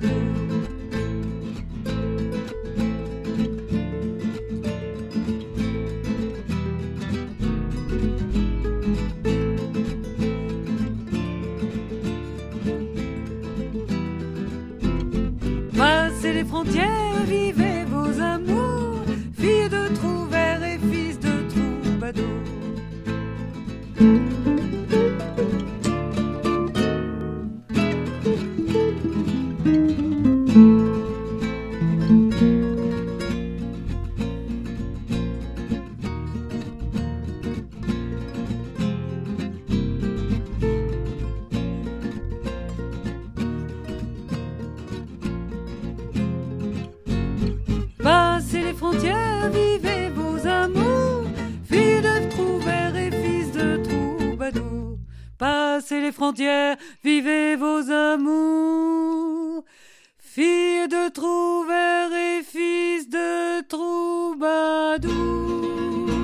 troubadours. Passez les frontières, vivez vos amours, filles de trouvères et fils de troubadours. Passez les frontières, vivez vos amours, filles de trouvères et fils de troubadours. Passez les frontières, vivez vos amours, filles de trouvères et fils de troubadours.